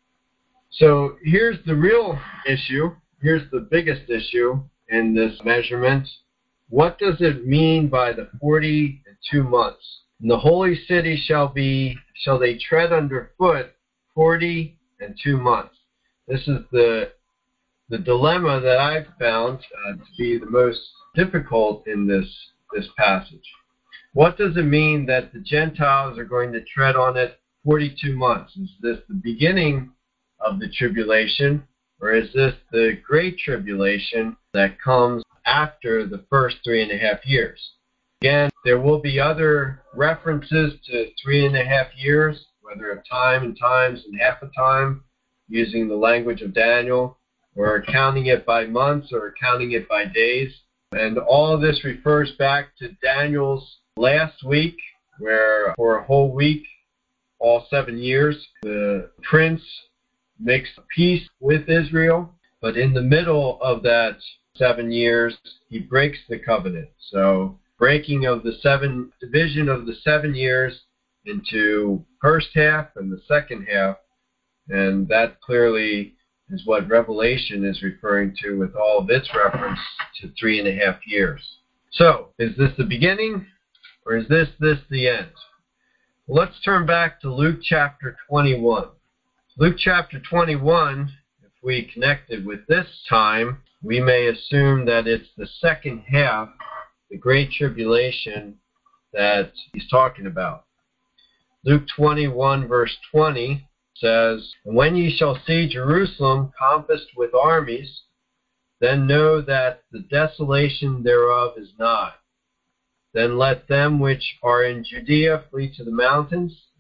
So here's the real issue. Here's the biggest issue in this measurement. What does it mean by the forty and two months? In the holy city shall be shall they tread underfoot forty and two months. This is the the dilemma that I've found uh, to be the most difficult in this this passage. What does it mean that the Gentiles are going to tread on it forty-two months? Is this the beginning of the tribulation, or is this the great tribulation that comes after the first three and a half years? Again, there will be other references to three and a half years, whether a time and times and half a time, using the language of Daniel, or counting it by months, or counting it by days. And all of this refers back to Daniel's last week, where for a whole week, all seven years, the prince makes peace with Israel, but in the middle of that seven years, he breaks the covenant. So breaking of the seven, division of the seven years into first half and the second half, and that clearly is what Revelation is referring to with all of its reference to three and a half years. So, is this the beginning, or is this this the end? Let's turn back to Luke chapter twenty-one. Luke chapter twenty-one, if we connect it with this time, we may assume that it's the second half, the Great Tribulation, that he's talking about. Luke twenty-one, verse twenty says, "And when ye shall see Jerusalem compassed with armies, then know that the desolation thereof is nigh. Then let them which are in Judea flee to the mountains,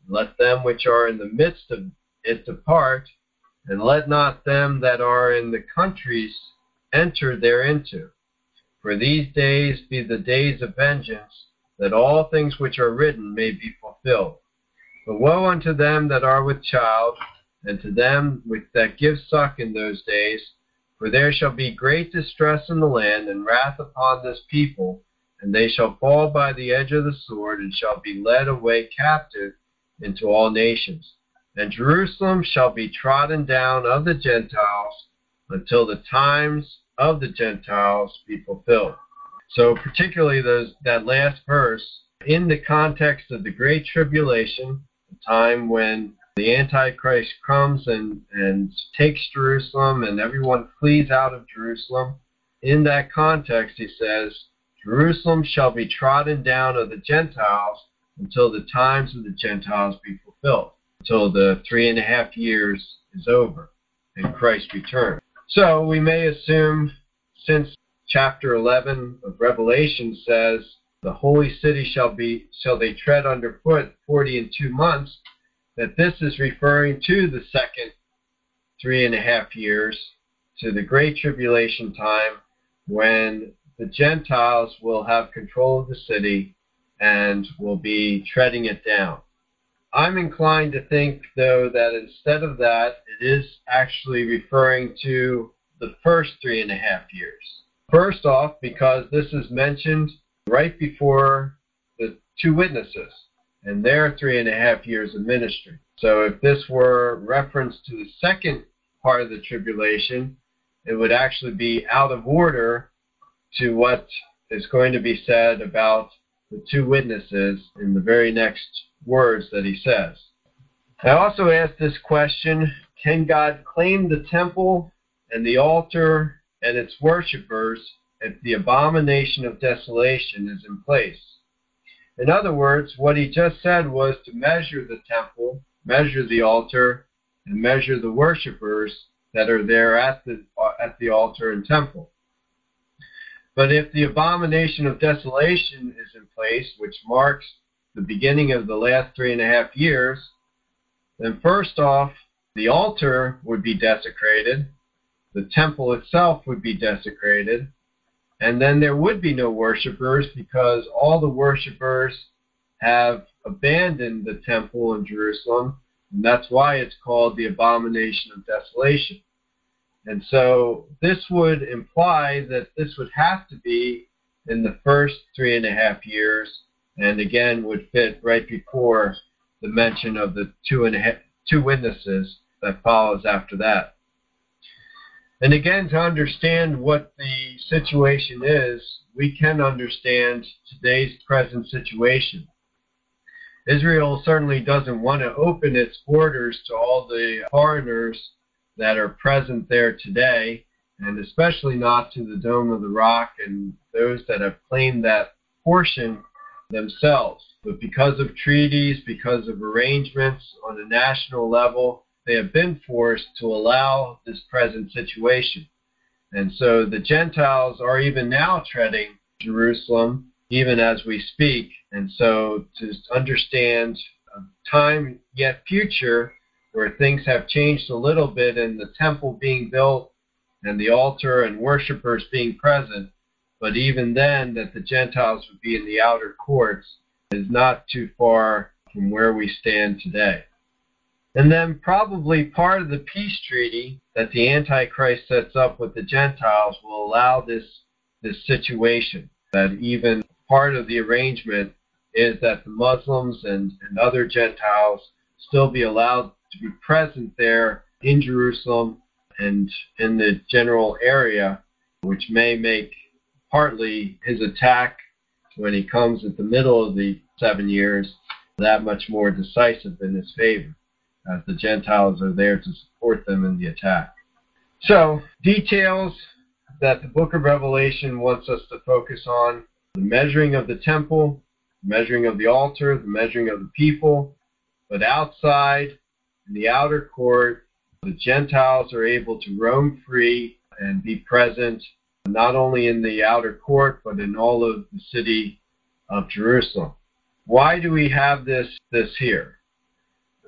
Let them which are in the midst of it depart, and let not them that are in the countries enter thereinto. For these days be the days of vengeance, that all things which are written may be fulfilled. But woe unto them that are with child, and to them which that give suck in those days, for there shall be great distress in the land, and wrath upon this people, and they shall fall by the edge of the sword, and shall be led away captive into all nations. And Jerusalem shall be trodden down of the Gentiles, until the times of the Gentiles be fulfilled. So particularly those that last verse, in the context of the Great Tribulation, the time when the Antichrist comes and, and takes Jerusalem and everyone flees out of Jerusalem, in that context he says, Jerusalem shall be trodden down of the Gentiles until the times of the Gentiles be fulfilled, until the three and a half years is over and Christ returns. So we may assume, since chapter eleven of Revelation says, the holy city shall be shall they tread underfoot forty and two months, that this is referring to the second three and a half years, to the Great Tribulation time, when the Gentiles will have control of the city and will be treading it down. I'm inclined to think, though, that instead of that, it is actually referring to the first three and a half years. First off, because this is mentioned right before the two witnesses and their three and a half years of ministry. So if this were reference to the second part of the tribulation, it would actually be out of order to what is going to be said about the two witnesses in the very next words that he says. I also asked this question, can God claim the temple and the altar and its worshipers if the abomination of desolation is in place? In other words, what he just said was to measure the temple, measure the altar, and measure the worshipers that are there at the, at the altar and temple. But if the abomination of desolation is in place, which marks the beginning of the last three and a half years, then first off, the altar would be desecrated, the temple itself would be desecrated, and then there would be no worshipers because all the worshipers have abandoned the temple in Jerusalem, and that's why it's called the abomination of desolation. And so this would imply that this would have to be in the first three and a half years, and again would fit right before the mention of the two and a half two witnesses that follows after that. And again, to understand what the situation is, we can understand today's present situation. Israel certainly doesn't want to open its borders to all the foreigners that are present there today, and especially not to the Dome of the Rock and those that have claimed that portion themselves. But because of treaties, because of arrangements on a national level, they have been forced to allow this present situation. And so the Gentiles are even now treading Jerusalem, even as we speak. And so to understand a time yet future where things have changed a little bit in the temple being built and the altar and worshipers being present, but even then that the Gentiles would be in the outer courts is not too far from where we stand today. And then probably part of the peace treaty that the Antichrist sets up with the Gentiles will allow this, this situation, that even part of the arrangement is that the Muslims and, and other Gentiles still be allowed to be present there in Jerusalem and in the general area, which may make partly his attack when he comes at the middle of the seven years that much more decisive in his favor, as the Gentiles are there to support them in the attack. So, details that the book of Revelation wants us to focus on: the measuring of the temple, the measuring of the altar, the measuring of the people. But outside, in the outer court, the Gentiles are able to roam free and be present, not only in the outer court, but in all of the city of Jerusalem. Why do we have this, this here?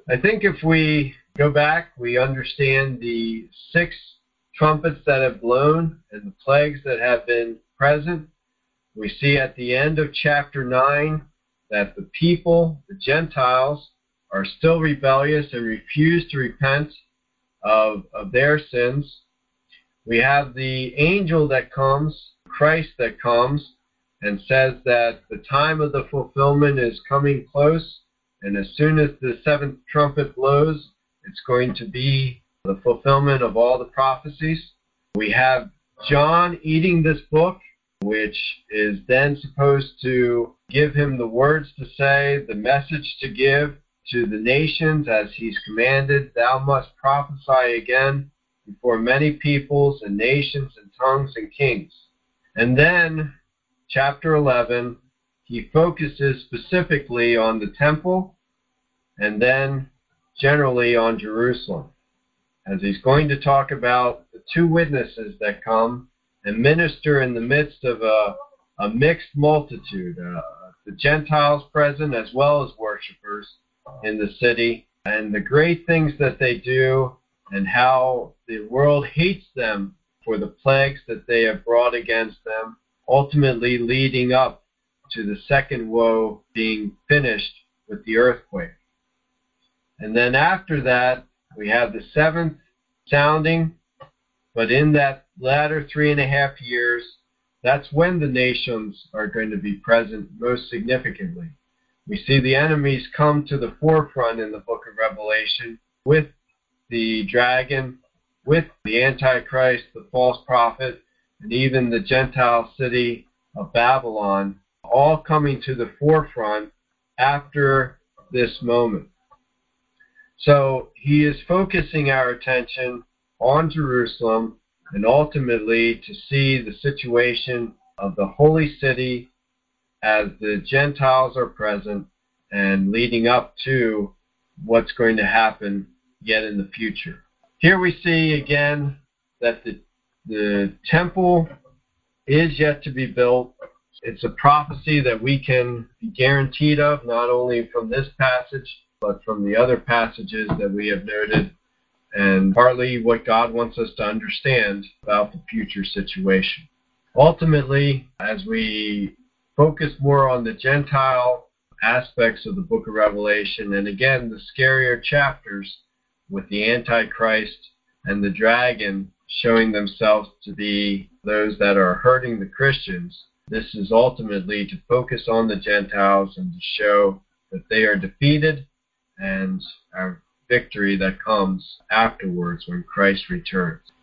I think if we go back, we understand the six trumpets that have blown and the plagues that have been present. We see at the end of chapter nine that the people, the Gentiles, are still rebellious and refuse to repent of, of their sins. We have the angel that comes, Christ that comes, and says that the time of the fulfillment is coming close, and as soon as the seventh trumpet blows, it's going to be the fulfillment of all the prophecies. We have John eating this book, which is then supposed to give him the words to say, the message to give to the nations as he's commanded, thou must prophesy again before many peoples and nations and tongues and kings. And then, chapter eleven, he focuses specifically on the temple and then generally on Jerusalem, as he's going to talk about the two witnesses that come and minister in the midst of a, a mixed multitude, uh, the Gentiles present as well as worshipers in the city, and the great things that they do and how the world hates them for the plagues that they have brought against them, ultimately leading up to the second woe being finished with the earthquake. And then after that, we have the seventh sounding, but in that latter three and a half years, that's when the nations are going to be present most significantly. We see the enemies come to the forefront in the book of Revelation with the dragon, with the Antichrist, the false prophet, and even the Gentile city of Babylon, all coming to the forefront after this moment. So he is focusing our attention on Jerusalem and ultimately to see the situation of the holy city as the Gentiles are present and leading up to what's going to happen yet in the future. Here we see again that the, the temple is yet to be built. It's a prophecy that we can be guaranteed of, not only from this passage, but from the other passages that we have noted, and partly what God wants us to understand about the future situation. Ultimately, as we focus more on the Gentile aspects of the book of Revelation, and again, the scarier chapters with the Antichrist and the dragon showing themselves to be those that are hurting the Christians, this is ultimately to focus on the Gentiles and to show that they are defeated and our victory that comes afterwards when Christ returns.